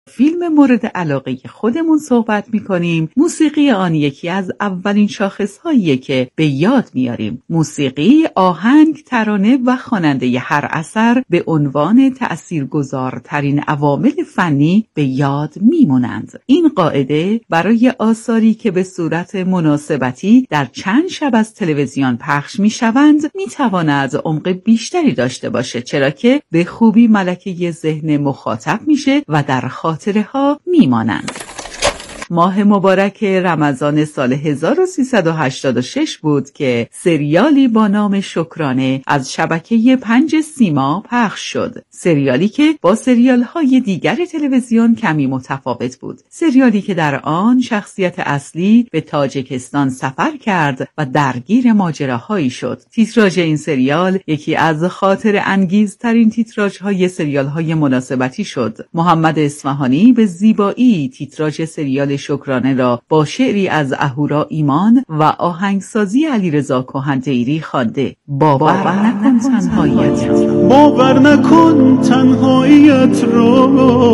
فیلم مورد علاقه خودمون صحبت می‌کنیم، موسیقی آن یکی از اولین شاخص‌هاییه که به یاد میاریم. موسیقی، آهنگ، ترانه و خواننده هر اثر به عنوان تأثیرگذارترین عوامل فنی به یاد میمونند. این قاعده برای آثاری که به صورت مناسبتی در چند شب از تلویزیون پخش میشوند میتواند عمق بیشتری داشته باشه، چرا که به خوبی ملکه ذهن مخاطب میشه و در خاطره ها میمانند. ماه مبارک رمضان سال 1386 بود که سریالی با نام شکرانه از شبکه 5 سیما پخش شد. سریالی که با سریال‌های دیگر تلویزیون کمی متفاوت بود. سریالی که در آن شخصیت اصلی به تاجیکستان سفر کرد و درگیر ماجراهایی شد. تیتراژ این سریال یکی از خاطر انگیزترین تیتراژهای سریال‌های مناسبتی شد. محمد اصفهانی به زیبایی تیتراژ سریال شکرانه را با شعری از اهورا ایمان و آهنگسازی علیرضا کهن‌دیری خوانده. باور نکن تنهاییت، باور نکن تنهاییت رو،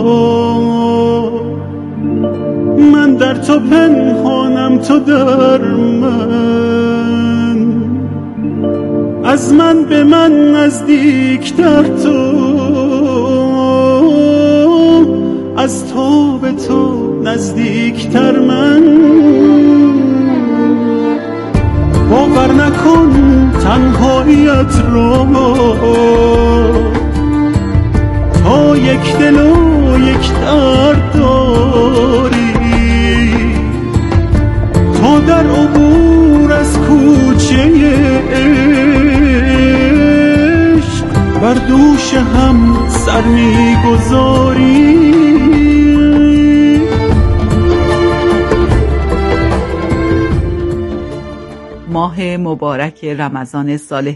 من در تو پنهانم، تو در من، از من به من نزدیکتر تو، از تو به تو نزدیکتر من. باور نکن تنهاییت رو، تا یک دل و یک درد داری، تا در عبور از کوچه عشق بر دوش هم سر میگذاری. ماه مبارک رمضان سال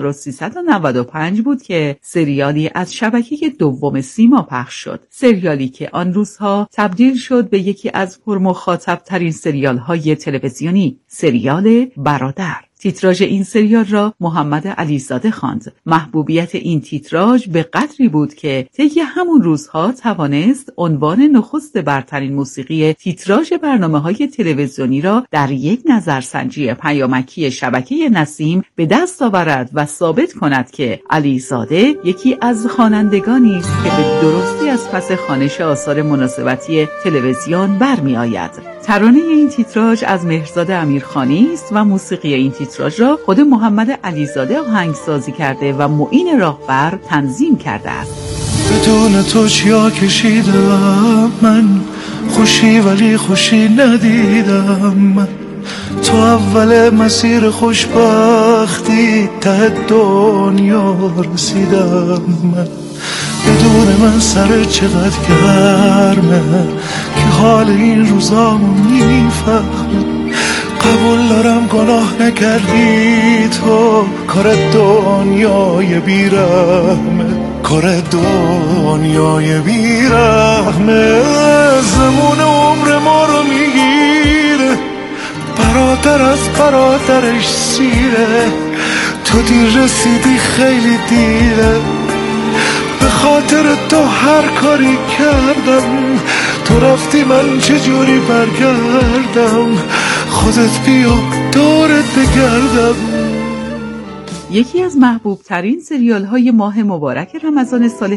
1395 بود که سریالی از شبکه دوم سیما پخش شد. سریالی که آن روزها تبدیل شد به یکی از پرمخاطب ترین سریال های تلویزیونی، سریال برادر. تیتراژ این سریال را محمد علیزاده خواند. محبوبیت این تیتراژ به قدری بود که طی همون روزها توانست عنوان نخست برترین موسیقی تیتراژ برنامه‌های تلویزیونی را در یک نظرسنجی پیامکی شبکه نسیم به دست آورد و ثابت کند که علیزاده یکی از خوانندگانی است که به درستی از پس خوانش آثار مناسبتی تلویزیون برمی‌آید. ترانه این تیتراژ از مهرزاد امیرخانی است و موسیقی این تیتراژ را خود محمد علیزاده آهنگسازی کرده و معین راهبر تنظیم کرده است. بدون تو چیا کشیدم من، خوشی ولی خوشی ندیدم من، تو اول مسیر خوشبختی ته دنیا رسیدم من. بدون من سر چقدر گرمه که حال این روزامو میفهمه. قبول دارم گناه نکردی تو، کار دنیای بیرحمه، کار دنیای بیرحمه. زمان عمر ما رو میگیره، برادر از برادرش سیره، تو دیر رسیدی خیلی دیره، به خاطر تو هر کاری کردم، تو رفتی من چجوری برگردم، خودت بیا دورت بگردم. یکی از محبوب ترین سریال های ماه مبارک رمضان سال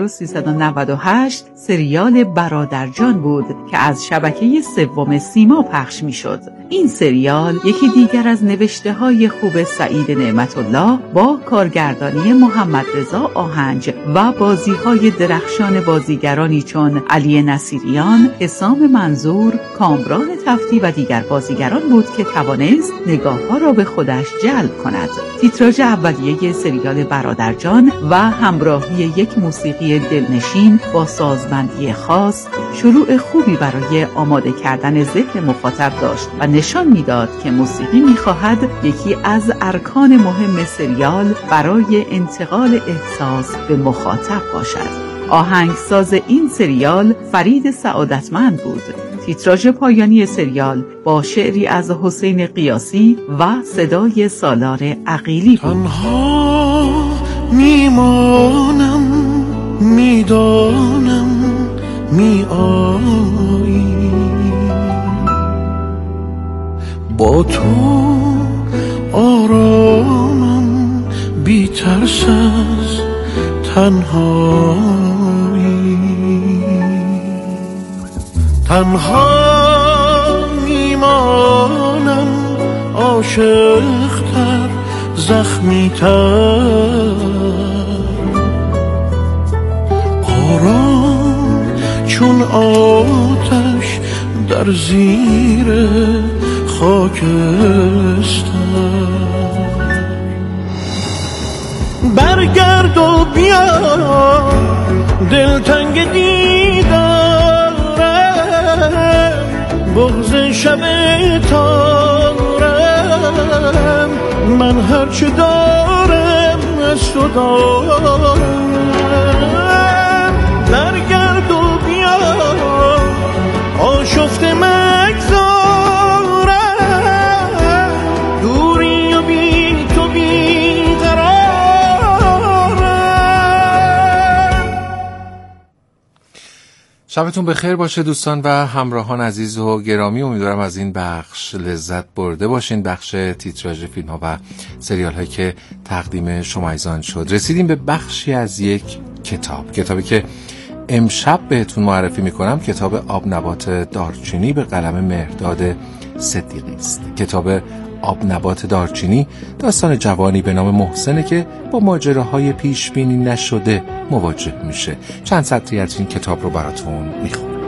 1398 سریال برادرجان بود که از شبکه سوم سیما پخش می شد. این سریال یکی دیگر از نوشته های خوب سعید نعمت الله با کارگردانی محمد رضا آهنج و بازی های درخشان بازیگرانی چون علی نصیریان، حسام منظور، کامران تفتی و دیگر بازیگران بود که توانست نگاه ها را به خودش جلب کند. تیتراژ اولیه سریال برادرجان و همراهی یک موسیقی دلنشین با سازبندی خاص شروع خوبی برای آماده کردن ذهن مخاطب داشت و نشان میداد که موسیقی می‌خواهد یکی از ارکان مهم سریال برای انتقال احساس به مخاطب باشد. آهنگساز این سریال فرید سعادتمند بود. تیتراژ پایانی سریال با شعری از حسین قیاسی و صدای سالار عقیلی بود. تنها میمانم، میدانم می آیی. با تو آرامم بی ترس از تنهایی. تنها میمانم عاشق‌تر زخمی‌تر، آرام چون آتش در زیر خاکستر. برگرد و بیا دلتنگ دیدارم، بغض شب تارم، من هرچه دارم از تو دارم. برگرد و بیا آشفته مگذارم، دوری و بی تو بیقرارم. شبتون بخیر باشه دوستان و همراهان عزیز و گرامی. امیدوارم از این بخش لذت برده باشین، بخش تیتراژ فیلم ها و سریال هایی که تقدیم شما ایزان شد. رسیدیم به بخشی از یک کتابی که امشب بهتون معرفی میکنم. کتاب آب نبات دارچینی به قلم مهرداد صدیقی است. کتاب آب نبات دارچینی داستان جوانی به نام محسنه که با ماجراهای پیش بینی نشده مواجه میشه. چند سطری از این کتاب رو براتون میخونم.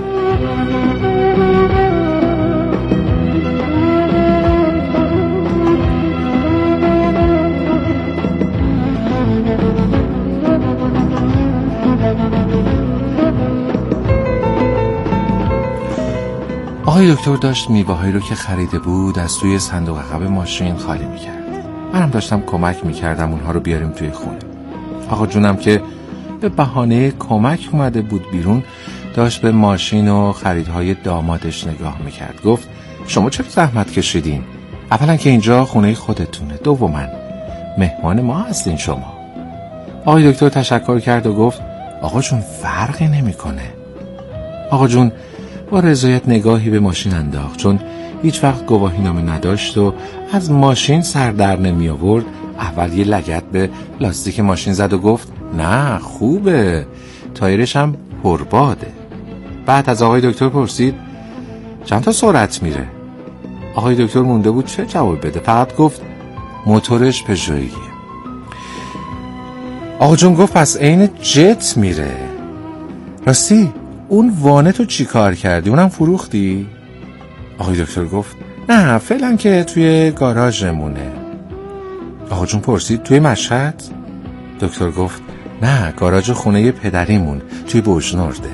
آقای دکتر داشت میوه‌هایی رو که خریده بود از توی صندوق عقب ماشین خالی میکرد. منم داشتم کمک میکردم اونها رو بیاریم توی خونه. آقا جونم که به بهانه کمک اومده بود بیرون، داشت به ماشین و خریدهای دامادش نگاه میکرد. گفت شما چرا زحمت کشیدین؟ اولا که اینجا خونه خودتونه، دوما مهمان ما هستین شما. آقای دکتر تشکر کرد و گفت آقا جون فرقی نمیکنه. آقا جون با رضایت نگاهی به ماشین انداخت، چون هیچ وقت گواهی نامه نداشت و از ماشین سر در نمی آورد. اول یه لگد به لاستیک ماشین زد و گفت نه خوبه، تایرش هم پرباده. بعد از آقای دکتر پرسید چند تا سرعت میره؟ آقای دکتر مونده بود چه جواب بده، فقط گفت موتورش پژوییه. آقا جون گفت پس عین جت میره. راستی اون وانتو چی کار کردی؟ اونم فروختی؟ آقای دکتر گفت نه فعلا که توی گاراژمونه. آقا جون پرسید توی مشهد؟ دکتر گفت نه گاراژ خونه پدریمون توی بوجنورده.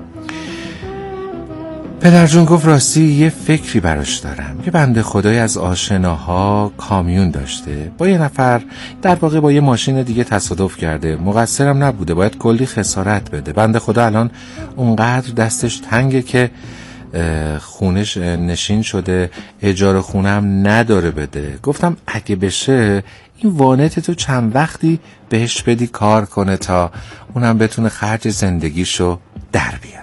پدر جون گفت راستی یه فکری براش دارم. یه بنده خدای از آشناها کامیون داشته با یه نفر، در واقع با یه ماشین دیگه تصادف کرده. مقصرم نبوده، باید کلی خسارت بده. بنده خدا الان اونقدر دستش تنگه که خونش نشین شده، اجاره خونم نداره بده. گفتم اگه بشه این وانت تو چند وقتی بهش بدی کار کنه تا اونم بتونه خرج زندگیشو در بیاره.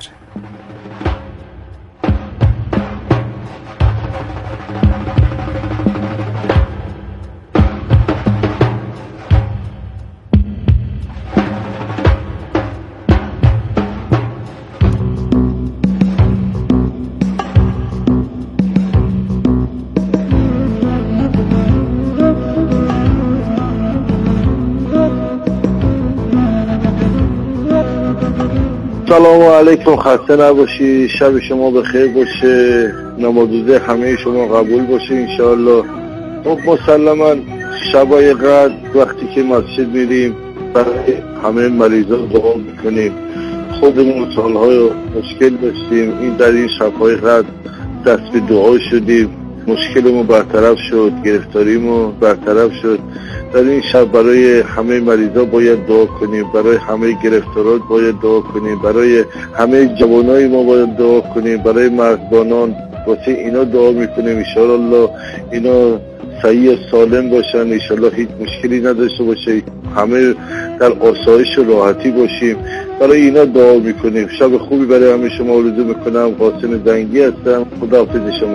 سلام علیکم، خسته نباشی، شب شما بخیر باشه، نمازوزه همه شما قبول باشه انشاءالله. خب مسلما شبای قدر وقتی که مسجد میریم برای همه مریضا دعا میکنیم. خودمون سالهای مشکل داشتیم، این در این شبهای قدر دست به دعا شدیم، مشکلمون برطرف شد، گرفتاریمون برطرف شد. در این شب برای همه مریضا باید دعا کنیم، برای همه گرفتارات باید دعا کنیم، برای همه جوانای ما باید دعا کنیم، برای مردانان واسه اینا دعا میکنیم انشاءالله اینا صحیح و سالم باشن، انشاءالله هیچ مشکلی نداشته باشه. همه در آسایش و راحتی باشیم. برای اینا دعا میکنیم. شب خوبی برای همه شما آرزو میکنم. قاسم زنگی هستم. خداحافظ شما.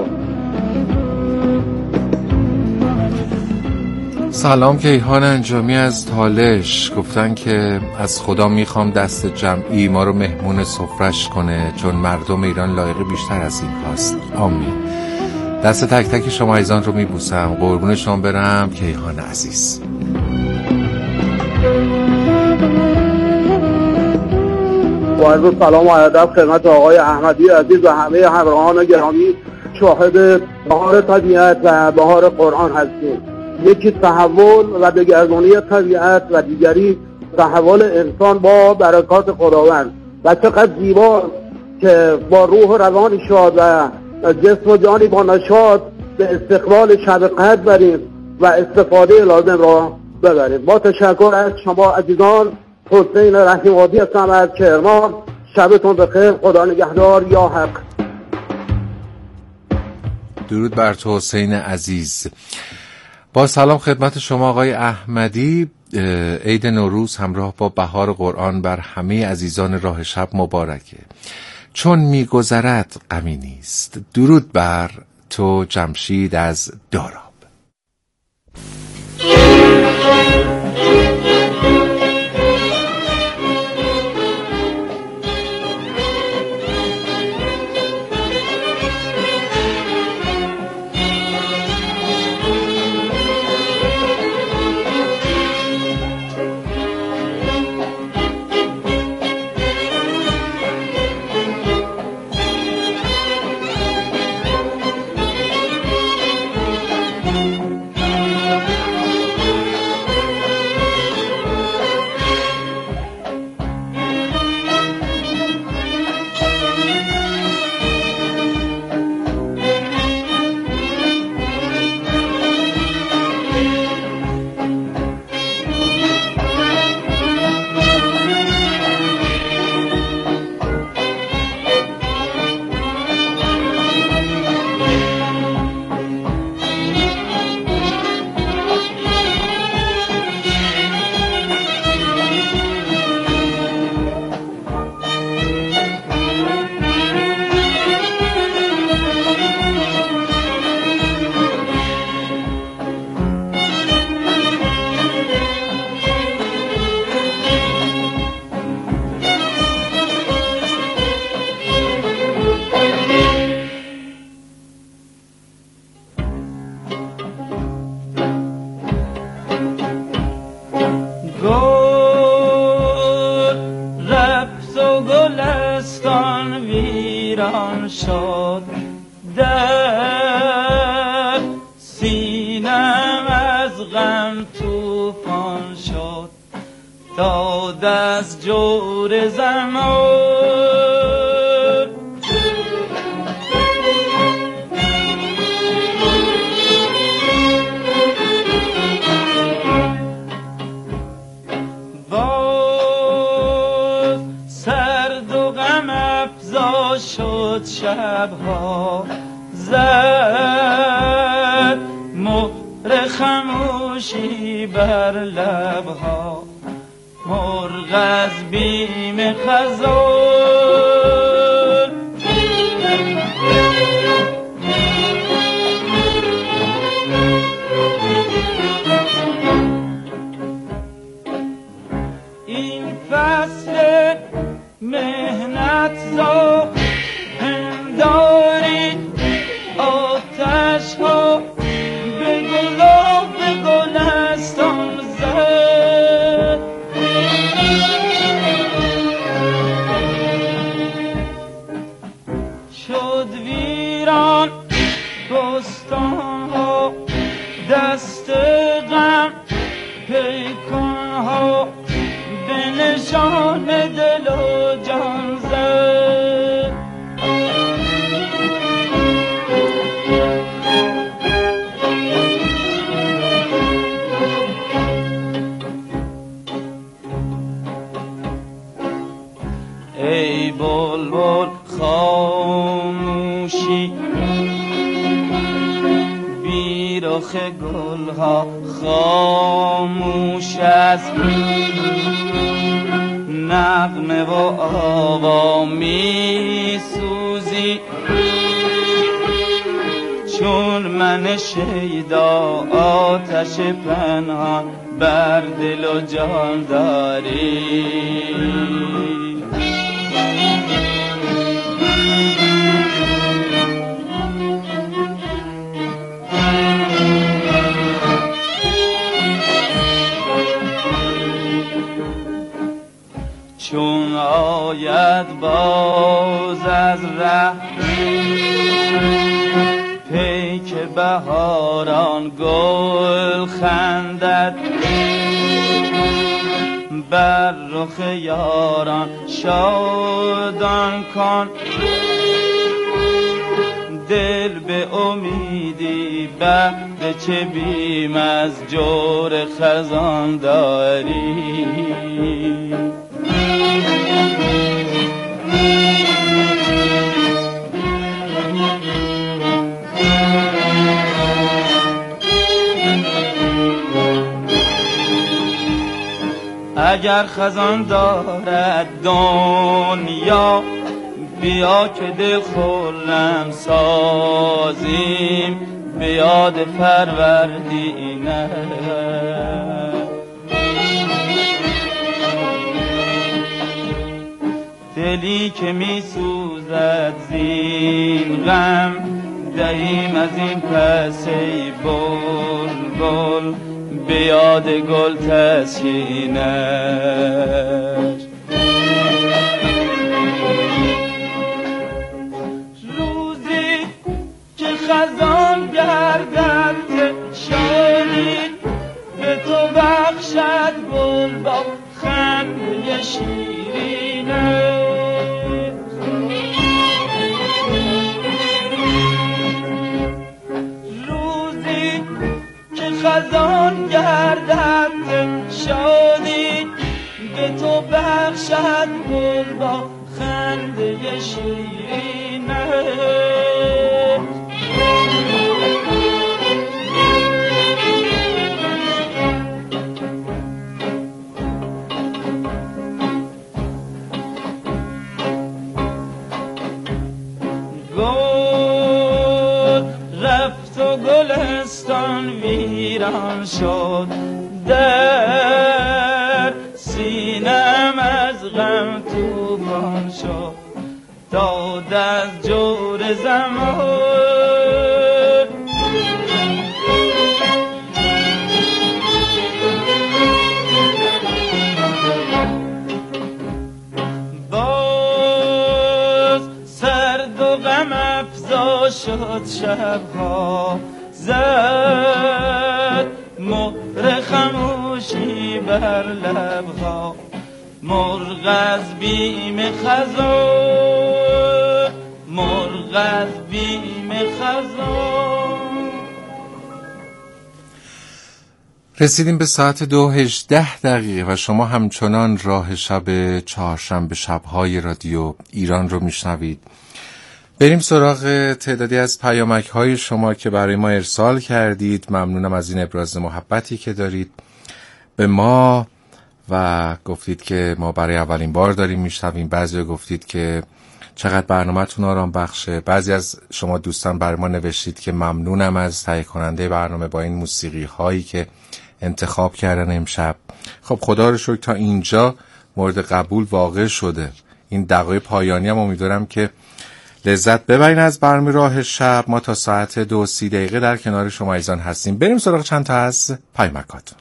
سلام، کیهان انجامی از تالش. گفتن که از خدا میخوام دست جمعی ما رو مهمون سفرش کنه، چون مردم ایران لایق بیشتر از این هاست. آمین. دست تک تک شما عزیزان رو میبوسم. قربون شما برم کیهان عزیز. با عرض سلام و ادب خدمت آقای احمدی عزیز و همه همراهان گرامی. شاهد بهار طبیعت و بهار قرآن هستیم. یکی تحول و دگرگونی طبیعت و دیگری تحول انسان با برکات خداوند. و چقدر زیبا که با روح و روان شاد و جسم و جانی با نشاط به استقبال شب قدر بریم و استفاده لازم را ببریم. با تشکر از شما عزیزان. حسین رحیم‌آبادی هستم از کرمان. شبتون بخیر. خدا نگهدار. یا حق. درود بر تو حسین عزیز. با سلام خدمت شما آقای احمدی. عید نوروز همراه با بهار قرآن بر همه عزیزان راه شب مبارکه. چون میگذرد غمی نیست. درود بر تو جمشید از داراب. رخ گلها خاموش است، نغمه و آوا می سوزی چون من شیدا، آتش پنهان بر دل و جان داری. چون آید باز از ره پیک بهاران گل خندد، بر رخ یاران شادان کن، دل به امیدی بهر چه بیم از جور خزان داری. اگر خزان دارد دنیا، بیا که دل خرم سازیم به یاد فروردینه. دلی که می سوزد زین غم، دهیم از این پس ای بلبل به یاد گل تسکینش. روزی که خزان گردد شادی، به تو بخشد گل با خنده شیرینه. خزان گردد شادی، به تو بخشد گل با خنده شیرینه. گل رفت و گلستان ویران شد، در سینم از غم طوفان شد، داد از جور زمان. باز سرد و غم افزا شد شبها، زد مهر خموشی بر لبها، مرغ از بیم خزان، مرغ از بیم خزان. رسیدیم به ساعت 2:18 و شما همچنان راه شب چهارشنبه شب‌های رادیو ایران رو میشنوید. بریم سراغ تعدادی از پیامک‌های شما که برای ما ارسال کردید. ممنونم از این ابراز محبتی که دارید به ما و گفتید که ما برای اولین بار داریم میشنویم. بعضی گفتید که چقدر برنامه‌تون آرام بخشه. بعضی از شما دوستان برای ما نوشتید که ممنونم از تهیه کننده برنامه با این موسیقی هایی که انتخاب کردن امشب. خب خدا رو شکر تا اینجا مورد قبول واقع شده. این دقایق پایانی هم امیدوارم که لذت ببرین از برنامه راه شب. ما تا ساعت 2:30 در کنار شما عزیزان هستیم. بریم سراغ چند تا از پیامکاتون.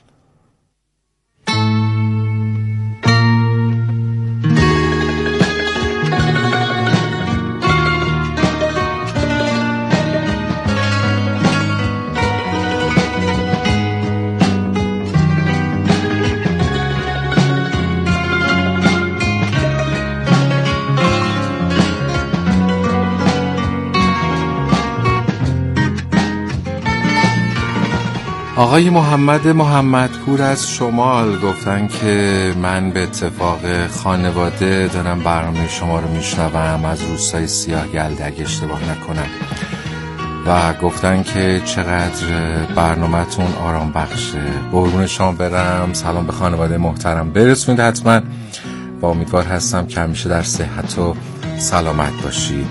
آقای محمدپور از شمال گفتن که من به اتفاق خانواده دارم برنامه شما رو میشنوم از روستای سیاه گلده اگه اشتباه نکنم. و گفتن که چقدر برنامه‌تون آرام بخشه. قربون شما برم. سلام به خانواده محترم برسونید حتما و امیدوار هستم که همیشه در صحت و سلامت باشید.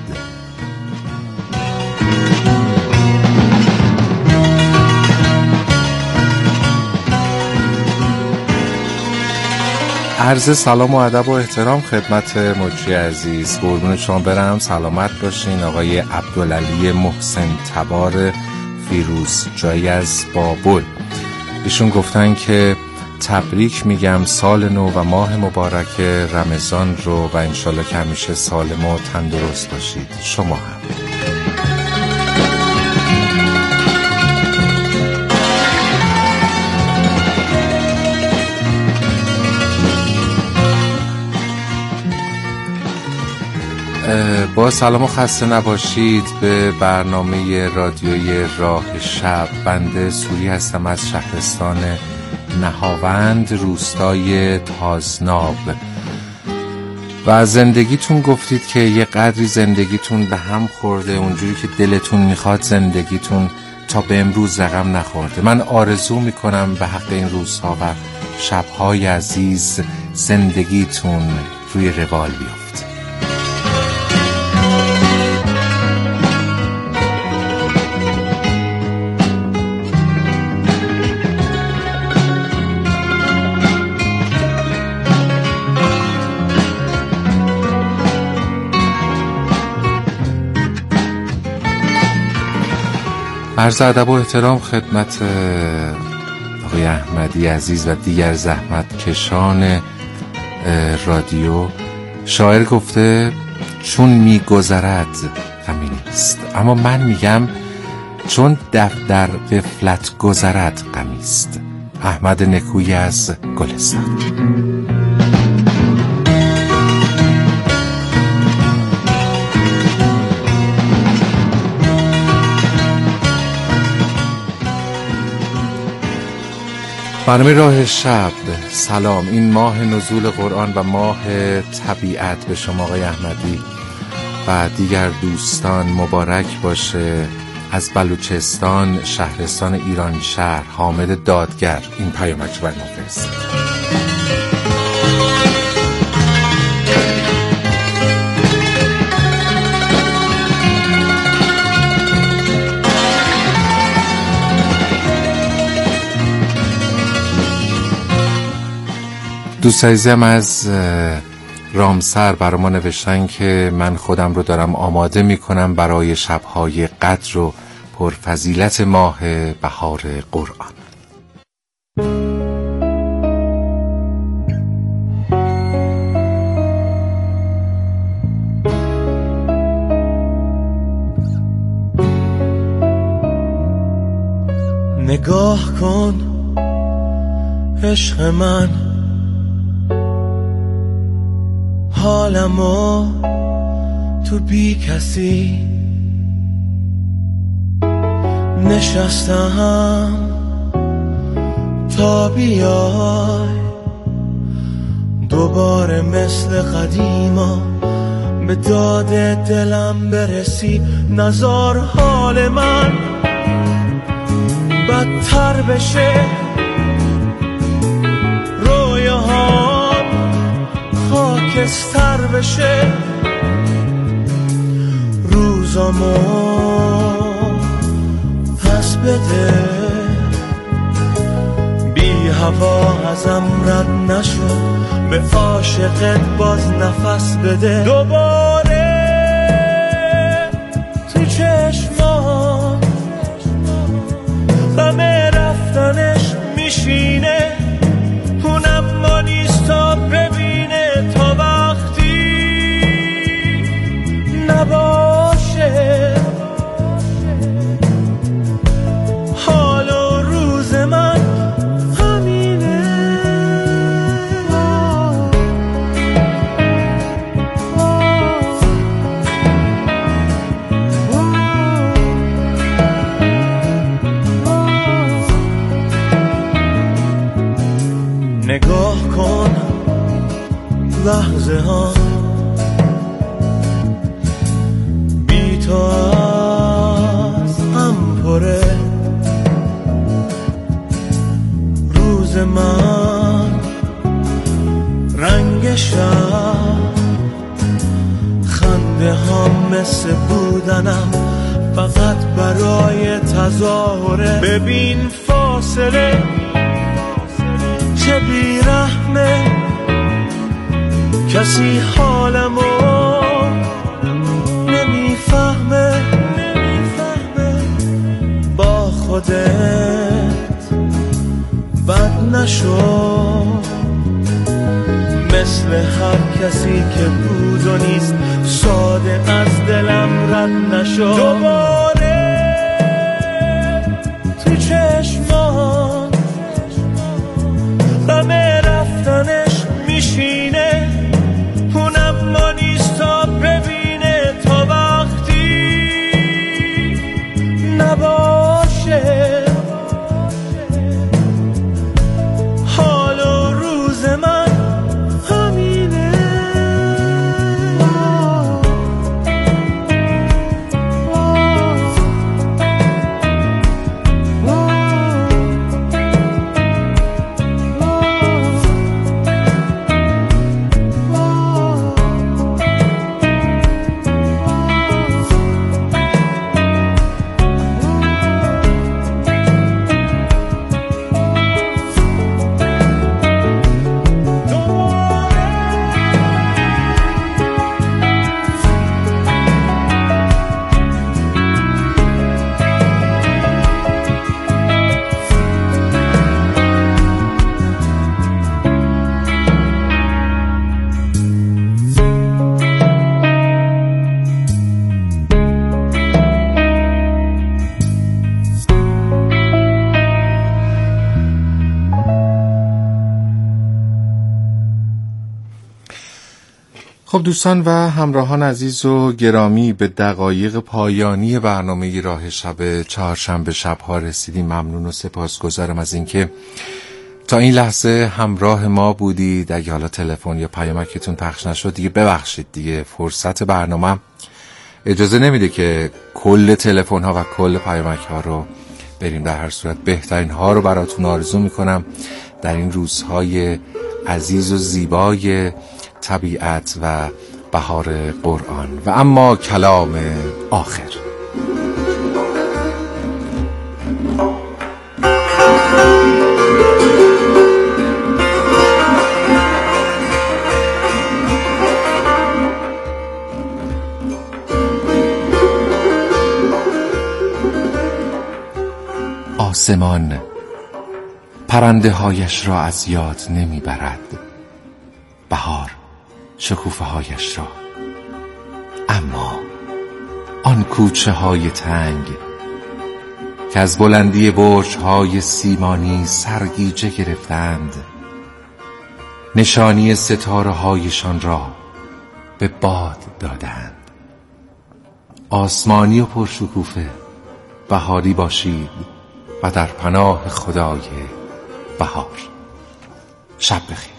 عرض سلام و ادب و احترام خدمت مجری عزیز. قربون شما برم. سلامت باشین. آقای عبدالعلی محسن تبار فیروز جایی از بابل، ایشون گفتن که تبریک میگم سال نو و ماه مبارک رمضان رو و انشالله که همیشه سالم و تندرست باشید. شما هم. با سلام و خسته نباشید به برنامه رادیوی راه شب. بنده سوری هستم از شهرستان نهاوند روستای تازناب و زندگیتون گفتید که یه قدری زندگیتون به هم خورده، اونجوری که دلتون میخواد زندگیتون تا به امروز رقم نخورده. من آرزو میکنم به حق این روزها و شبهای عزیز زندگیتون روی روال بیفته. عرض ادب و احترام خدمت آقای احمدی عزیز و دیگر زحمت کشان رادیو. شاعر گفته چون میگذرد غمی نیست، اما من میگم چون در غفلت گذرد غمی است. احمد نکویی از گلستان. برنامه راه شب. سلام. این ماه نزول قرآن و ماه طبیعت به شما آقای احمدی و دیگر دوستان مبارک باشه. از بلوچستان شهرستان ایران شهر حامد دادگر این پیامک رو برام فرستاد. دوست عزیزم از رامسر برای ما نوشتن که من خودم رو دارم آماده میکنم برای شبهای قدر و پرفضیلت ماه بهار قرآن. نگاه کن عشق من، حالمو تو بی کسی نشستم تا بیای دوباره مثل قدیما به داد دلم برسی. نزار حال من بدتر بشه، رویاهام خاکستر بشه، روزامو پس بده، بی هوا ازم رد نشد، به عاشقت باز نفس بده. دوباره تو چشمام غم رفتنش میشینه، اونم ما نیست تا ببینه، تا وقتی نباشه حال و روز من همینه. نگاه کن لحظه ها بی تو از بودنم فقط برای تظاهره. ببین فاصله چه بیرحمه، کسی حالمو نمیفهمه. با خودت بد نشو، مثل هر کسی که بود و نیست، ساده از دلم رد نشو. دوباره تو چشمان غم رفتنش میشینه، اونم ما نیست تا ببینه، تا وقتی نباشه حال و روز من همینه. خب دوستان و همراهان عزیز و گرامی، به دقایق پایانی برنامه راه شب چهارشنبه شب‌ها رسیدیم. ممنون و سپاسگزارم از اینکه تا این لحظه همراه ما بودید. اگه حالا تلفن یا پیامکتون پخش نشد دیگه ببخشید، دیگه فرصت برنامه اجازه نمیده که کل تلفن ها و کل پیامک ها رو بریم. در هر صورت بهترین ها رو براتون آرزو میکنم در این روزهای عزیز و زیبای طبیعت و بهار قرآن. و اما کلام آخر. آسمان پرنده هایش را از یاد نمی برد، بهار شکوفه هایش را، اما آن کوچه های تنگ که از بلندی برج های سیمانی سرگیجه گرفتند، نشانی ستاره هایشان را به باد دادند. آسمانی و پرشکوفه بهاری باشید و در پناه خدای بهار. شب بخیر.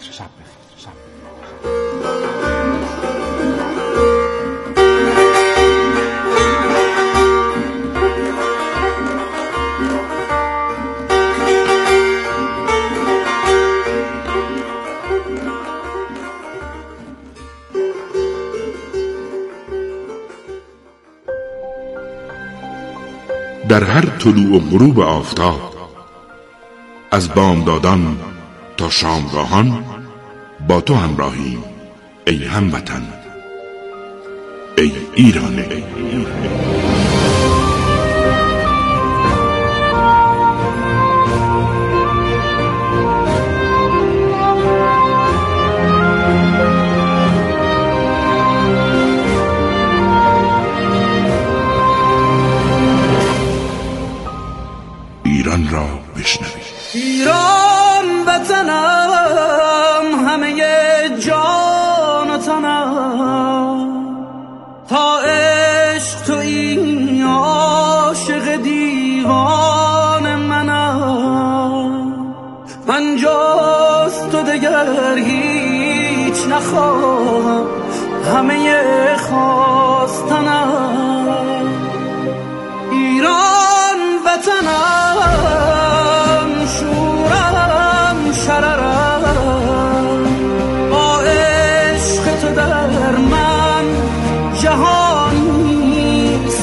در هر طلوع و غروب آفتاب، از بامدادان تا شامگاهان با تو همراهیم ای هموطن، ای ایران.